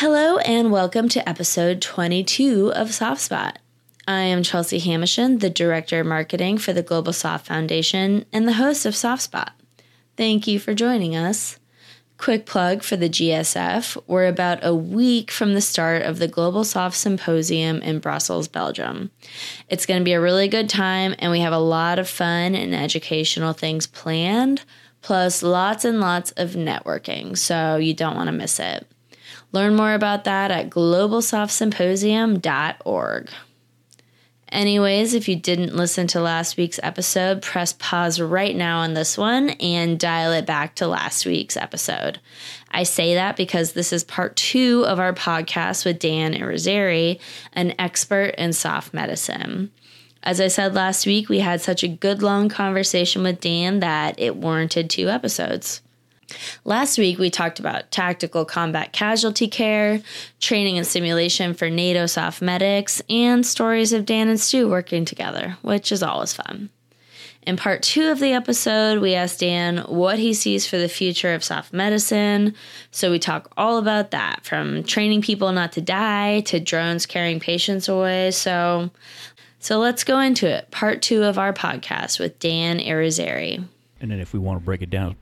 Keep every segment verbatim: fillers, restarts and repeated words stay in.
Hello and welcome to episode twenty-two of Soft Spot. I am Chelsea Hamishin, the Director of Marketing for the Global Soft Foundation and the host of Soft Spot. Thank you for joining us. Quick plug for the G S F. We're about a week from the start of the Global Soft Symposium in Brussels, Belgium. It's going to be a really good time, and we have a lot of fun and educational things planned, plus lots and lots of networking, so you don't want to miss it. Learn more about that at global soft symposium dot org. Anyways, if you didn't listen to last week's episode, press pause right now on this one and dial it back to last week's episode. I say that because this is part two of our podcast with Dan Irizarry, an expert in soft medicine. As I said last week, we had such a good long conversation with Dan that it warranted two episodes. Last week, we talked about tactical combat casualty care, training and simulation for NATO soft medics, and stories of Dan and Stu working together, which is always fun. In part two of the episode, we asked Dan what he sees for the future of soft medicine. So we talk all about that, from training people not to die to drones carrying patients away. So, so let's go into it. Part two of our podcast with Dan Irizarry. And then if we want to break it down...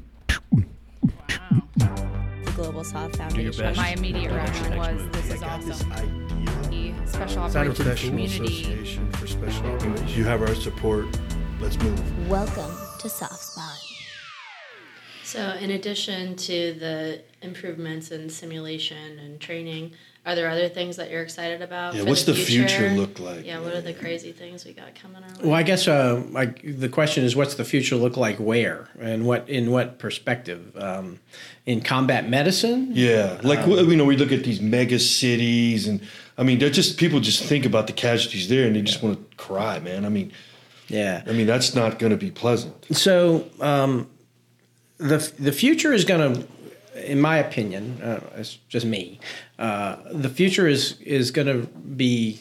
The Global Soft Foundation. My immediate reaction was, "This is awesome." The Special Operations community. For special operations. You have our support. Let's move. Welcome to Soft Spot. So, in addition to the improvements in simulation and training, are there other things that you're excited about? Yeah, for what's the the future? future look like? Yeah, what are the crazy things we got coming our way? Well, I guess uh, like the question is, what's the future look like where, and what in what perspective? Um, in combat medicine? Yeah, like um, you know, we look at these mega cities, and I mean, they're just people just think about the casualties there, and they just want to cry, man. I mean, yeah, I mean that's not going to be pleasant. So um, the the future is going to, in my opinion, uh, it's just me. Uh, the future is is going to be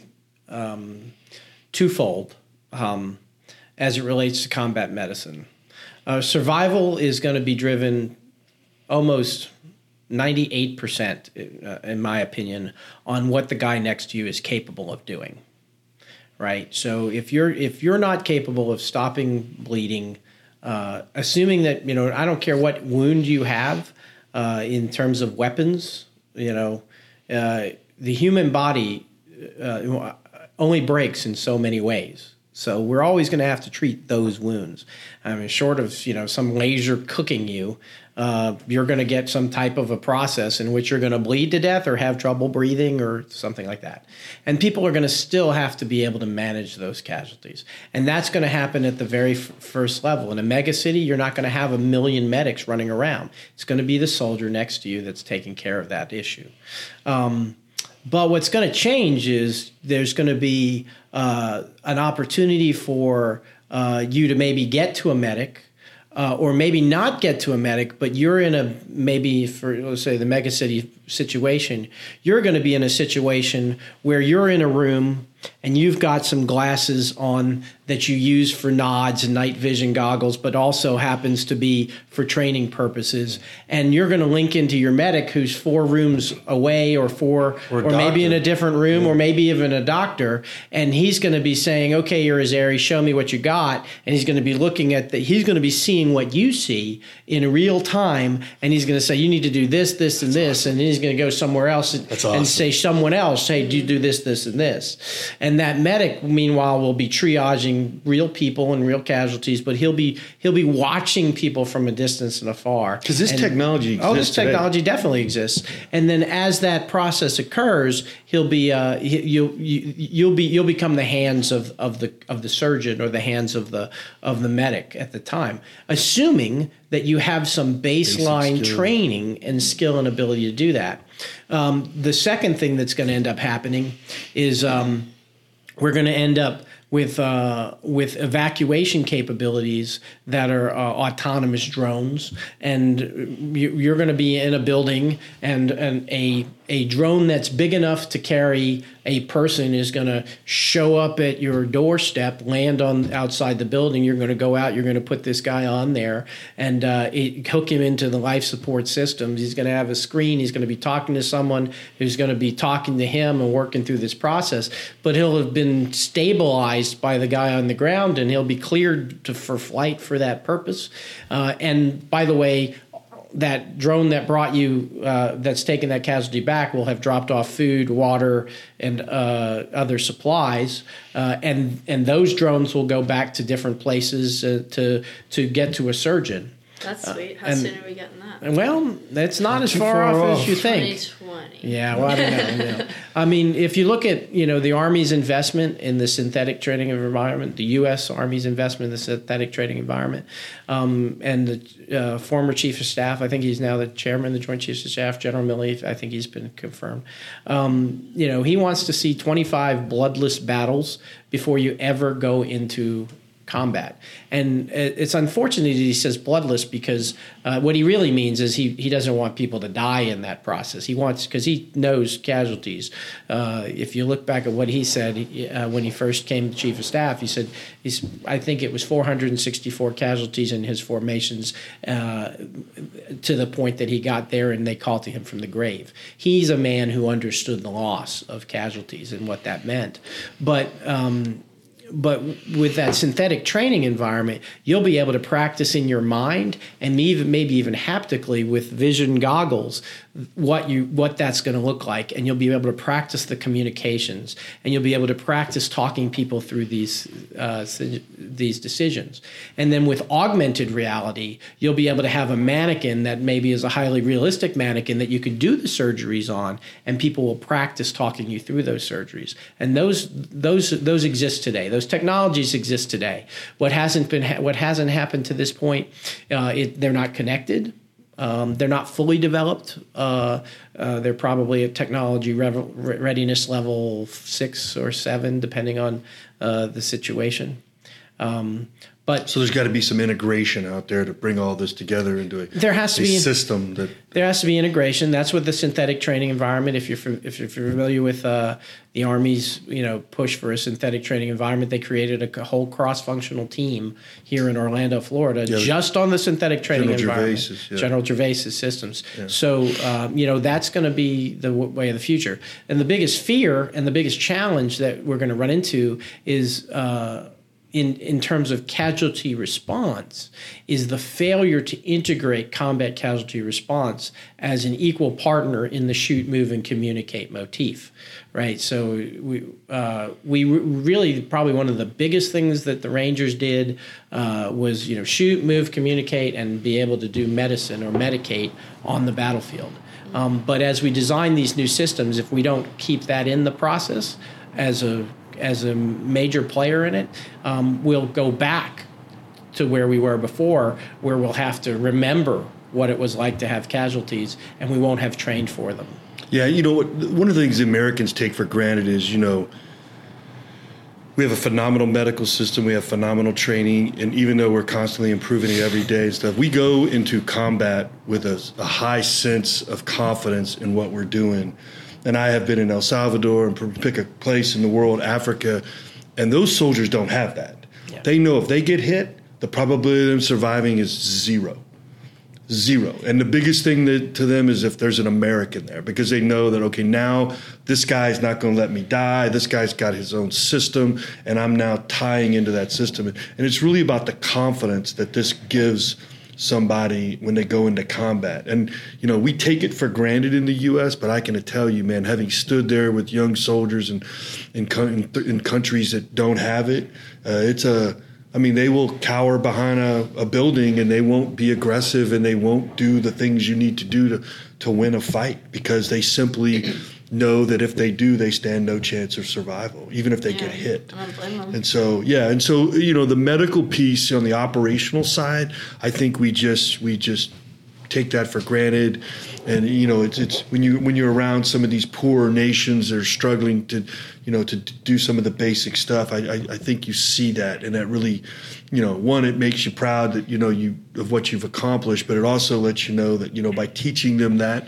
um, twofold um, as it relates to combat medicine. Uh, survival is going to be driven almost ninety-eight percent, uh, in my opinion, on what the guy next to you is capable of doing. Right. So if you're if you're not capable of stopping bleeding, uh, assuming that, you know, I don't care what wound you have uh, in terms of weapons, you know, uh, the human body uh, only breaks in so many ways. So we're always going to have to treat those wounds. I mean, short of, you know, some laser cooking you, uh, you're going to get some type of a process in which you're going to bleed to death or have trouble breathing or something like that. And people are going to still have to be able to manage those casualties. And that's going to happen at the very f- first level. In a mega city, you're not going to have a million medics running around. It's going to be the soldier next to you that's taking care of that issue. Um, But what's going to change is there's going to be uh, an opportunity for uh, you to maybe get to a medic uh, or maybe not get to a medic, but you're in a maybe for, let's say, the mega city situation, you're going to be in a situation where you're in a room and you've got some glasses on that you use for nods and night vision goggles, but also happens to be for training purposes. And you're going to link into your medic who's four rooms away or four, or, or maybe in a different room, yeah. or maybe even a doctor. And he's going to be saying, okay, Irizarry, show me what you got. And he's going to be looking at the, he's going to be seeing what you see in real time. And he's going to say, you need to do this, this, and this. Awesome. And then he's going to go somewhere else and, awesome. and say someone else, hey, do you do this, this, and this. And that medic, meanwhile, will be triaging real people and real casualties, but he'll be he'll be watching people from a distance and afar. Because this and, technology exists Oh, this technology today. definitely exists. And then as that process occurs, he'll be uh, he, you'll you, you'll be you'll become the hands of, of the of the surgeon or the hands of the of the medic at the time, assuming that you have some baseline training and skill and ability to do that. Um, the second thing that's going to end up happening is um, we're going to end up with uh, with evacuation capabilities that are uh, autonomous drones, and you, you're going to be in a building, and, and a a drone that's big enough to carry a person is going to show up at your doorstep, land on outside the building. You're going to go out. You're going to put this guy on there and uh, it, hook him into the life support systems. He's going to have a screen. He's going to be talking to someone who's going to be talking to him and working through this process. But he'll have been stabilized by the guy on the ground, and he'll be cleared to, for flight for that purpose. Uh, and by the way, that drone that brought you, uh, that's taken that casualty back, will have dropped off food, water, and uh, other supplies, uh, and and those drones will go back to different places uh, to to get to a surgeon. That's sweet. How and, soon are we getting that? Well, that's not, not as far, far off, off as you think. twenty twenty. Yeah, well, I don't know. Yeah. I mean, if you look at, you know, the Army's investment in the synthetic training environment, the U S Army's investment in the synthetic training environment, um, and the uh, former Chief of Staff, I think he's now the Chairman of the Joint Chiefs of Staff, General Milley, I think he's been confirmed. Um, you know, he wants to see twenty-five bloodless battles before you ever go into combat. And it's unfortunate that he says bloodless, because uh, what he really means is he, he doesn't want people to die in that process. He wants, because he knows casualties. Uh, if you look back at what he said he, uh, when he first came to Chief of Staff, he said, he's, I think it was four hundred sixty-four casualties in his formations uh, to the point that he got there and they called to him from the grave. He's a man who understood the loss of casualties and what that meant. But um, But with that synthetic training environment, you'll be able to practice in your mind and even maybe even haptically with vision goggles what you what that's going to look like, and you'll be able to practice the communications, and you'll be able to practice talking people through these uh, these decisions. And then with augmented reality, you'll be able to have a mannequin that maybe is a highly realistic mannequin that you could do the surgeries on, and people will practice talking you through those surgeries. And those those those exist today. Those technologies exist today. What hasn't been ha- what hasn't happened to this point, uh, it, they're not connected. Um, they're not fully developed. Uh, uh, they're probably at technology rev- readiness level six or seven, depending on uh, the situation. Um, but so there's got to be some integration out there to bring all this together into a, there has to a be, system that there has to be integration. That's what the synthetic training environment. If you're if you're familiar with uh, the Army's you know push for a synthetic training environment, they created a whole cross-functional team here in Orlando, Florida, yeah, just on the synthetic training General environment. Gervais's, yeah. General Gervais's systems. Yeah. So um, you know that's going to be the w- way of the future. And the biggest fear and the biggest challenge that we're going to run into is. Uh, In, in terms of casualty response, is the failure to integrate combat casualty response as an equal partner in the shoot, move, and communicate motif, right? So we uh, we really probably one of the biggest things that the Rangers did uh, was you know shoot, move, communicate, and be able to do medicine or medicate on the battlefield. Um, but as we design these new systems, if we don't keep that in the process as a as a major player in it, um, we'll go back to where we were before, where we'll have to remember what it was like to have casualties, and we won't have trained for them. Yeah, you know, what, one of the things Americans take for granted is, you know, we have a phenomenal medical system, we have phenomenal training, and even though we're constantly improving it every day and stuff, we go into combat with a, a high sense of confidence in what we're doing. And I have been in El Salvador and pick a place in the world, Africa, and those soldiers don't have that. Yeah. They know if they get hit, the probability of them surviving is zero. Zero. And the biggest thing that, to them is if there's an American there, because they know that, okay, now this guy's not going to let me die. This guy's got his own system, and I'm now tying into that system. And it's really about the confidence that this gives somebody when they go into combat. And, you know, we take it for granted in the U S, but I can tell you, man, having stood there with young soldiers and in, in, in countries that don't have it, uh, it's a, I mean, they will cower behind a, a building and they won't be aggressive and they won't do the things you need to do to, to win a fight, because they simply know that if they do, they stand no chance of survival, even if they yeah, get hit. I don't blame them. And so, yeah, and so, you know, the medical piece on the operational side, I think we just we just take that for granted. And, you know, it's it's when you when you're around some of these poorer nations that are struggling to, you know, to do some of the basic stuff, I, I, I think you see that, and that really, you know, one, it makes you proud that, you know, you of what you've accomplished, but it also lets you know that, you know, by teaching them that,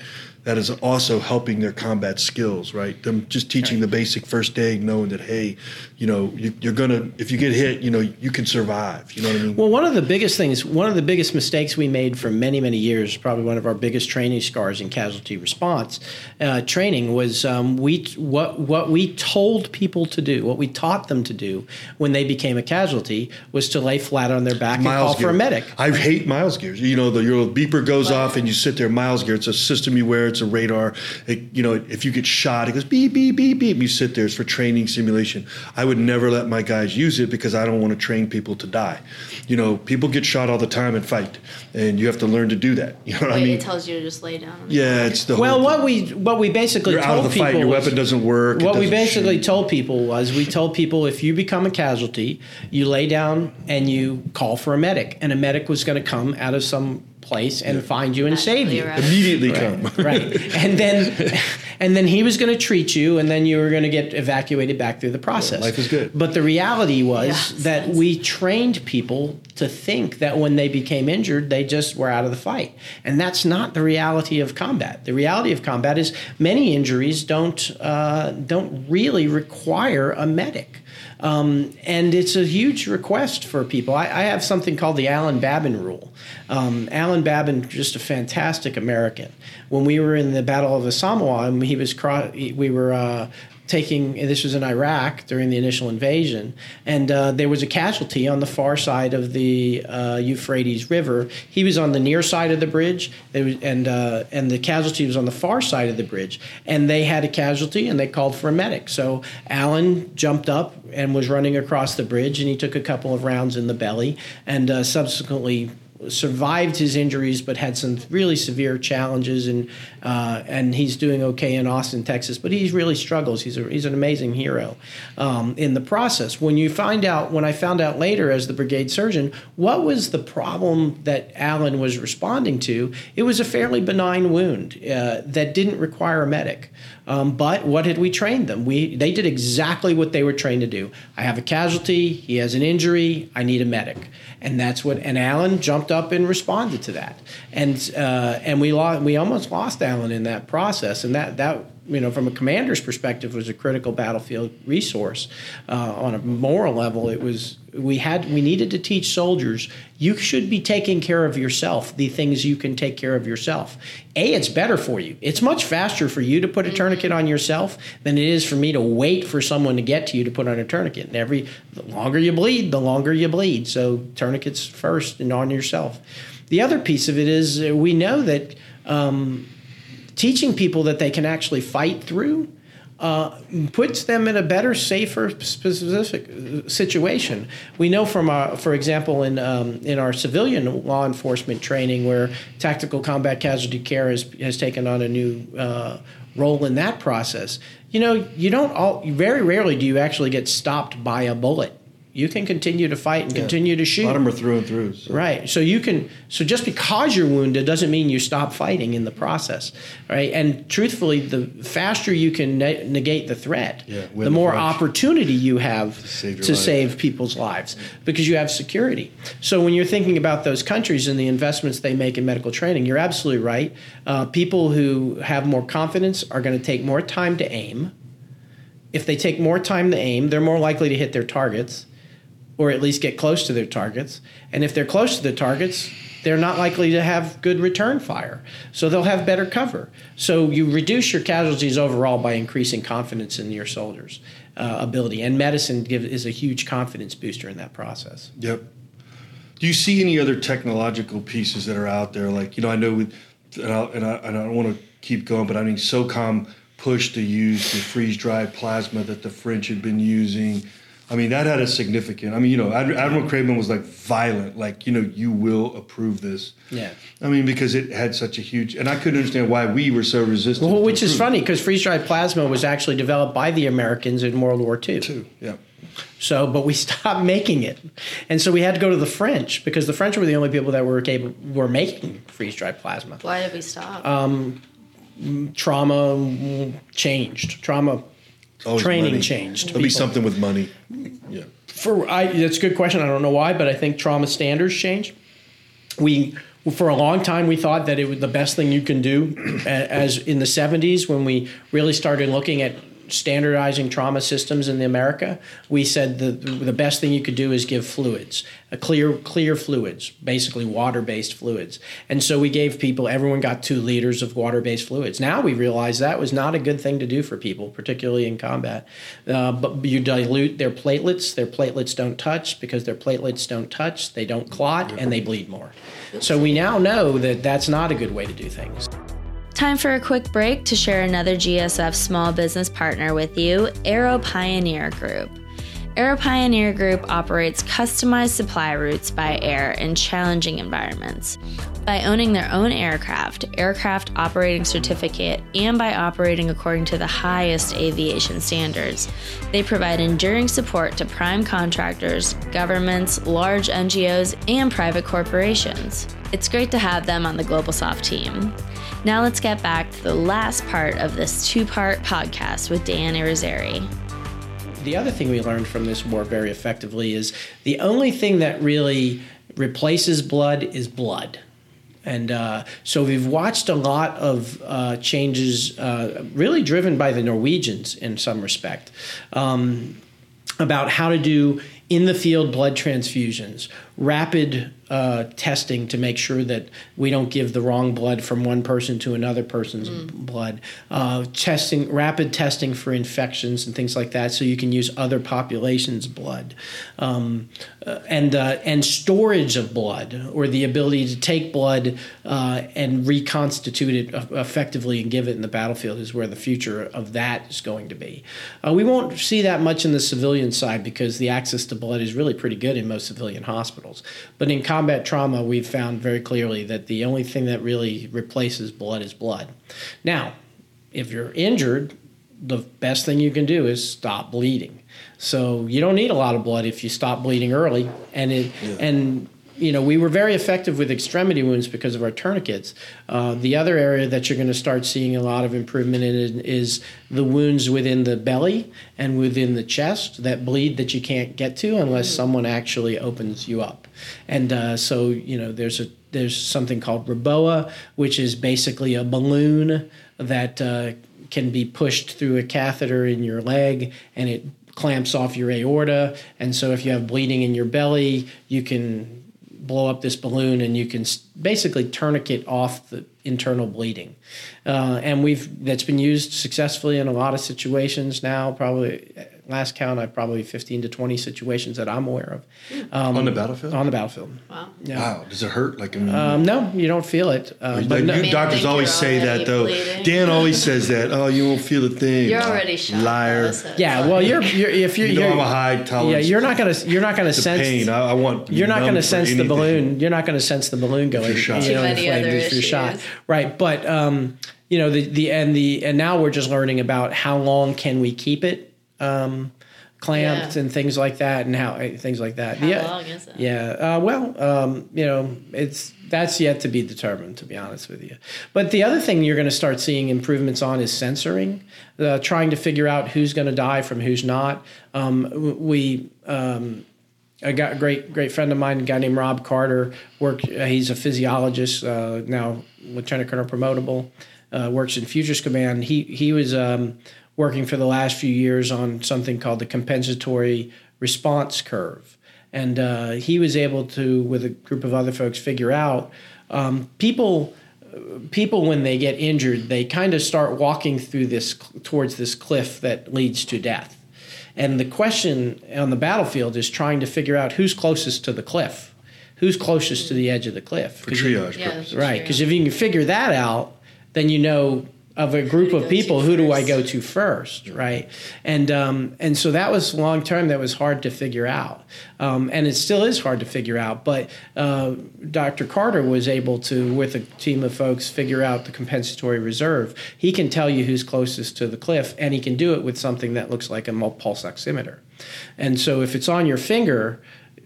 that is also helping their combat skills, right? Them just teaching Right. the basic first aid, knowing that, hey, you know, you, you're going to, if you get hit, you know, you can survive. You know what I mean? Well, one of the biggest things, one of the biggest mistakes we made for many, many years, probably one of our biggest training scars in casualty response uh, training was um, we what what we told people to do, what we taught them to do when they became a casualty was to lay flat on their back and call gear. for a medic. I hate miles gears. You know, the your little beeper goes off and you sit there. Miles gear. It's a system you wear. It's a radar. It, you know, if you get shot, it goes beep beep beep beep. You sit there. It's for training simulation. I would never let my guys use it because I don't want to train people to die. You know, people get shot all the time and fight, and you have to learn to do that. You know what Wait, I mean? it tells you to just lay down. On the Yeah, ground. it's the Well, whole, what we what we basically you're told out of the people fight. Your was- weapon doesn't work. it What we doesn't basically shoot. told people was we told people if you become a casualty, you lay down and you call for a medic, and a medic was going to come out of some place and find you and save you. Magically immediately come. Right, and then and then he was going to treat you, and then you were going to get evacuated back through the process. life is good. But the reality was Yeah, that sense. we trained people to think that when they became injured, they just were out of the fight, and that's not the reality of combat. The reality of combat is many injuries don't uh, don't really require a medic. Um, and it's a huge request for people. I, I have something called the Alan Babin rule. Um, Alan Babin, just a fantastic American. When we were in the Battle of the Samoa, he was cro- we were uh, taking. This was in Iraq during the initial invasion, and uh, there was a casualty on the far side of the uh, Euphrates River. He was on the near side of the bridge, there was, and uh, and the casualty was on the far side of the bridge. And they had a casualty, and they called for a medic. So Alan jumped up and was running across the bridge, and he took a couple of rounds in the belly, and uh, subsequently survived his injuries, but had some really severe challenges, and uh, and he's doing okay in Austin, Texas. But he really struggles. He's a, he's an amazing hero um, in the process. When you find out, when I found out later as the brigade surgeon, what was the problem that Alan was responding to? It was a fairly benign wound uh, that didn't require a medic. Um, but what had we trained them? We they did exactly what they were trained to do. I have a casualty. He has an injury. I need a medic. And that's what. And Alan jumped up and responded to that. And uh, and we lost. We almost lost Alan in that process. And that that you know, from a commander's perspective, was a critical battlefield resource. Uh, on a moral level, it was. We had. We needed to teach soldiers you should be taking care of yourself. The things you can take care of yourself. A, it's better for you. It's much faster for you to put a tourniquet on yourself than it is for me to wait for someone to get to you to put on a tourniquet. And every the longer you bleed, the longer you bleed. So tourniquets first and on yourself. The other piece of it is uh, we know that um, teaching people that they can actually fight through uh, puts them in a better, safer, specific situation. We know from our, for example, in um, in our civilian law enforcement training, where tactical combat casualty care has has taken on a new uh, role in that process. You know, you don't all very rarely do you actually get stopped by a bullet. You can continue to fight and Yeah. continue to shoot. A lot of them are through and through. So. Right. So you can. So just because you're wounded doesn't mean you stop fighting in the process, right? And truthfully, the faster you can ne- negate the threat, Yeah, the win more the fight. opportunity you have To save your to life. save people's lives because you have security. So when you're thinking about those countries and the investments they make in medical training, you're absolutely right. Uh, people who have more confidence are going to take more time to aim. If they take more time to aim, they're more likely to hit their targets, or at least get close to their targets. And if they're close to the targets, they're not likely to have good return fire. So they'll have better cover. So you reduce your casualties overall by increasing confidence in your soldiers' uh, ability. And medicine give, is a huge confidence booster in that process. Yep. Do you see any other technological pieces that are out there? Like, you know, I know, with, and, I, and, I, and I don't want to keep going, but I mean, SOCOM pushed to use the freeze-dried plasma that the French had been using. I mean, that had a significant, I mean, you know, Ad- Admiral Craven was like violent, like, you know, you will approve this. Yeah. I mean, because it had such a huge, and I couldn't understand why we were so resistant. Well, to which is approve funny because freeze-dried plasma was actually developed by the Americans in World War Two. it, too. Yeah. So, but we stopped making it, and so we had to go to the French because the French were the only people that were capable were making freeze-dried plasma. Why did we stop? Um, trauma changed. Trauma Always training money. changed. There'll be people. something with money. Yeah. For I, that's a good question. I don't know why, but I think trauma standards changed. We For a long time, we thought that it was the best thing you can do. As in the seventies, when we really started looking at standardizing trauma systems in America, we said the the best thing you could do is give fluids, a clear clear fluids, basically water-based fluids. And so we gave people, everyone got two liters of water-based fluids. Now we realize that was not a good thing to do for people, particularly in combat. Uh, but you dilute their platelets. Their platelets don't touch. Because their platelets don't touch, they don't clot, and they bleed more. So we now know that that's not a good way to do things. Time for a quick break to share another G S F small business partner with you, Aero Pioneer Group. Aero Pioneer Group operates customized supply routes by air in challenging environments. By owning their own aircraft, aircraft operating certificate, and by operating according to the highest aviation standards, they provide enduring support to prime contractors, governments, large N G Os, and private corporations. It's great to have them on the GlobalSoft team. Now let's get back to the last part of this two-part podcast with Dan Irizarry. The other thing we learned from this war very effectively is the only thing that really replaces blood is blood. And uh, so we've watched a lot of uh, changes uh, really driven by the Norwegians in some respect um, about how to do in-the-field blood transfusions, rapid uh, testing to make sure that we don't give the wrong blood from one person to another person's mm. blood, uh, testing, rapid testing for infections and things like that, so you can use other populations' blood, um, uh, and uh, and storage of blood, or the ability to take blood uh, and reconstitute it effectively and give it in the battlefield is where the future of that is going to be. Uh, we won't see that much in the civilian side because the access to blood is really pretty good in most civilian hospitals. But in combat trauma, we've found very clearly that the only thing that really replaces blood is blood. Now, if you're injured, the best thing you can do is stop bleeding. So you don't need a lot of blood if you stop bleeding early. And it, yeah. and you know, we were very effective with extremity wounds because of our tourniquets. Uh, the other area that you're going to start seeing a lot of improvement in is the wounds within the belly and within the chest that bleed that you can't get to unless someone actually opens you up. And uh, so, you know, there's a there's something called Reboa, which is basically a balloon that uh, can be pushed through a catheter in your leg, and it clamps off your aorta. And so if you have bleeding in your belly, you can blow up this balloon and you can basically tourniquet off the internal bleeding. Uh, and we've that's been used successfully in a lot of situations now. Probably last count, I probably fifteen to twenty situations that I'm aware of. Um, on the battlefield? On the battlefield. Wow. Yeah. Wow. Does it hurt? Like, I mean, um, no, you don't feel it. Uh, but but no, you I mean, doctors always say that, though. bleeding. Dan always says that. Oh, you won't feel a thing. You're already shot. Liar. So yeah. Well, you're, you're if you're, You know you're I'm a high tolerance. yeah, you're not gonna you're not gonna to sense pain. I, I want. You're not numb going to for sense the anything. balloon. You're not going to sense the balloon going. you're shot. You know, Too many inflamed other if you're shot. issues. Right, but um, you know the the and the and now we're just learning about how long can we keep it um, clamped Yeah. and things like that, and how things like that. How yeah, long is it? Yeah. Uh, well, um, you know, it's that's yet to be determined, to be honest with you. But the other thing you're going to start seeing improvements on is censoring, uh, trying to figure out who's going to die from who's not. Um, we. Um, I got a great, great friend of mine, a guy named Rob Carter. Work. Uh, he's a physiologist uh, now, Lieutenant Colonel promotable. Uh, works in Futures Command. He he was um, working for the last few years on something called the compensatory response curve, and uh, he was able to, with a group of other folks, figure out um, people. People, when they get injured, they kind of start walking through this towards this cliff that leads to death. And the question on the battlefield is trying to figure out who's closest to the cliff, who's closest to the edge of the cliff. For triage Yeah. purposes. Right, because if you can figure that out, then you know of a group of people, who do I go to first, right? And um, and so that was long term. That was hard to figure out, um, and it still is hard to figure out. But uh, Doctor Carter was able to, with a team of folks, figure out the compensatory reserve. He can tell you who's closest to the cliff, and he can do it with something that looks like a pulse oximeter. And so if it's on your finger,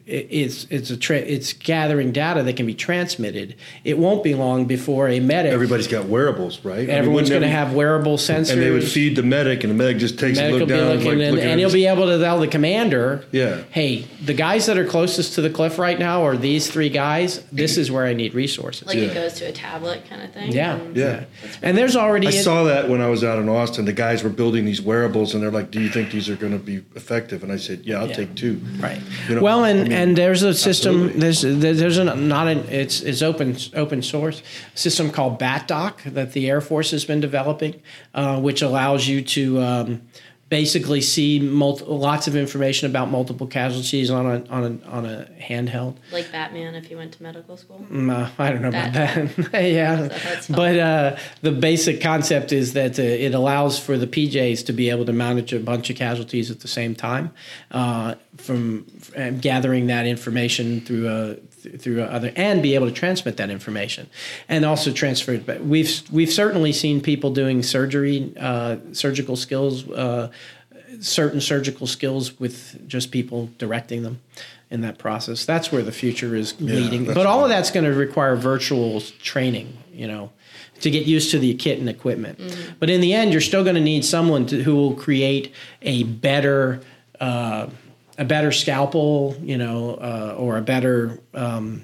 it's it's a tra- it's gathering data that can be transmitted. It won't be long before a medic. Everybody's got wearables, right? Everyone's I mean, going to have wearable sensors, and they would feed the medic, and the medic just takes medic a look will be down, looking, like, and, looking and at he'll his- be able to tell the commander, Yeah. hey, the guys that are closest to the cliff right now are these three guys. This is where I need resources. Like Yeah. it goes to a tablet kind of thing. yeah, And- Yeah. and there's already I in- saw that when I was out in Austin. The guys were building these wearables, and they're like, "Do you think these are going to be effective?" And I said, "Yeah, I'll Yeah. take two." Right. You know, well, and, I mean, and there's a system. absolutely. There's there's a, not an it's it's open open source system called BatDoc that the Air Force has been developing, uh, which allows you to um, basically see multi, lots of information about multiple casualties on a on a on a handheld. Like Batman if he went to medical school. Mm, uh, I don't know about Bat- that. yeah, that's fun. but uh, the basic concept is that uh, it allows for the P Js to be able to manage a bunch of casualties at the same time, uh, from uh, gathering that information through a through other and be able to transmit that information and also transfer it. But we've we've certainly seen people doing surgery, uh, surgical skills, uh, certain surgical skills with just people directing them in that process. That's where the future is leading. that's But all of right. that's going to require virtual training, you know, to get used to the kit and equipment. Mm-hmm. But in the end, you're still going to need someone to, who will create a better uh, a better scalpel, you know, uh, or a better. Um,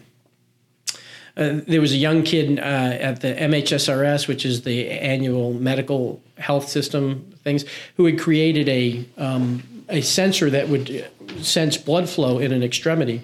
uh, there was a young kid uh, at the M H S R S, which is the annual medical health system things, who had created a um, a sensor that would sense blood flow in an extremity.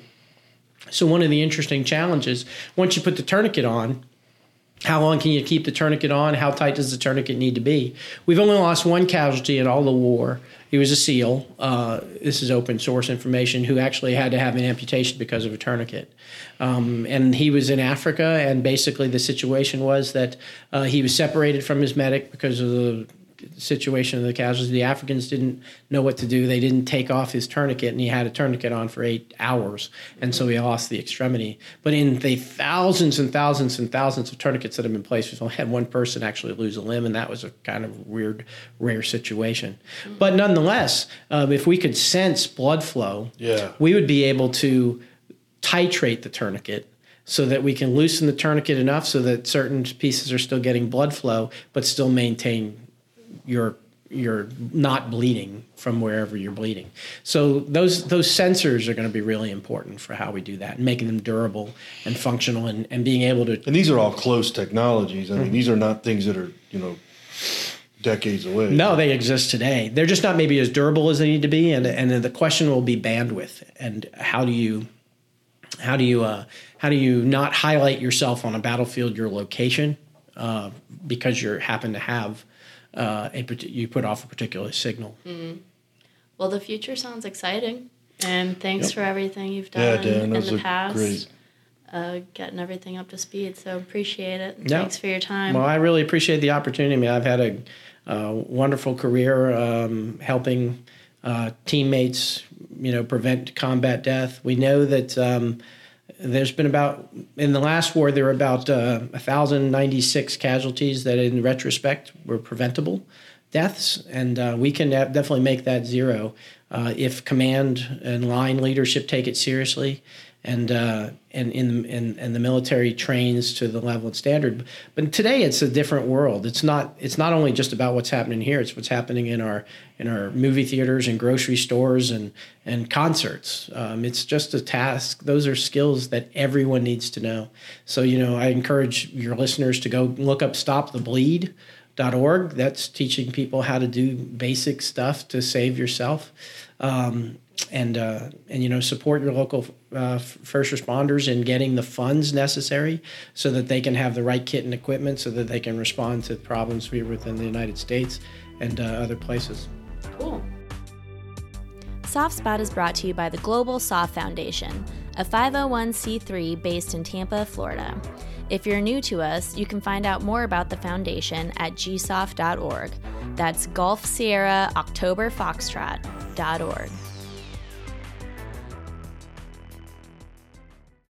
So one of the interesting challenges, once you put the tourniquet on, how long can you keep the tourniquet on? How tight does the tourniquet need to be? We've only lost one casualty in all the war. He was a SEAL. Uh, this is open source information, who actually had to have an amputation because of a tourniquet. Um, and he was in Africa, and basically the situation was that uh, he was separated from his medic because of the situation of the casualties. The Africans didn't know what to do. They didn't take off his tourniquet, and he had a tourniquet on for eight hours, and so he lost the extremity. But in the thousands and thousands and thousands of tourniquets that have been placed, we've only had one person actually lose a limb, and that was a kind of weird, rare situation. But nonetheless, um, if we could sense blood flow, Yeah. we would be able to titrate the tourniquet so that we can loosen the tourniquet enough so that certain pieces are still getting blood flow, but still maintain you're you're not bleeding from wherever you're bleeding. So those those sensors are going to be really important for how we do that, and making them durable and functional, and, and being able to. And these are all close technologies. I mean, these are not things that are, you know, decades away. No, they exist today. They're just not maybe as durable as they need to be, and and then the question will be bandwidth, and how do you how do you uh, how do you not highlight yourself on a battlefield, your location, uh, because you happen to have uh, a parti- you put off a particular signal. Mm-hmm. Well, the future sounds exciting, and thanks Yep. for everything you've Yeah, done Dan, in those the are past. great. Uh, getting everything up to speed, so appreciate it. Yeah. Thanks for your time. Well, I really appreciate the opportunity. I mean, I've had a uh, wonderful career um, helping uh, teammates, you know, prevent combat death. We know that um, there's been about, in the last war, there were about uh, one thousand ninety-six casualties that in retrospect were preventable deaths, and uh, we can definitely make that zero uh, if command and line leadership take it seriously. And uh, and in and, and the military trains to the level and standard. But today it's a different world. It's not it's not only just about what's happening here. It's what's happening in our in our movie theaters and grocery stores and and concerts. Um, it's just a task. Those are skills that everyone needs to know. So you know, I encourage your listeners to go look up stop the bleed dot org. That's teaching people how to do basic stuff to save yourself. Um, and uh, and you know, support your local uh, first responders in getting the funds necessary so that they can have the right kit and equipment so that they can respond to problems here within the United States and uh, other places. Cool. SoftSpot is brought to you by the Global Soft Foundation, a five oh one c three based in Tampa, Florida. If you're new to us, you can find out more about the foundation at g soft dot org. That's Golf Sierra October Foxtrot dot org.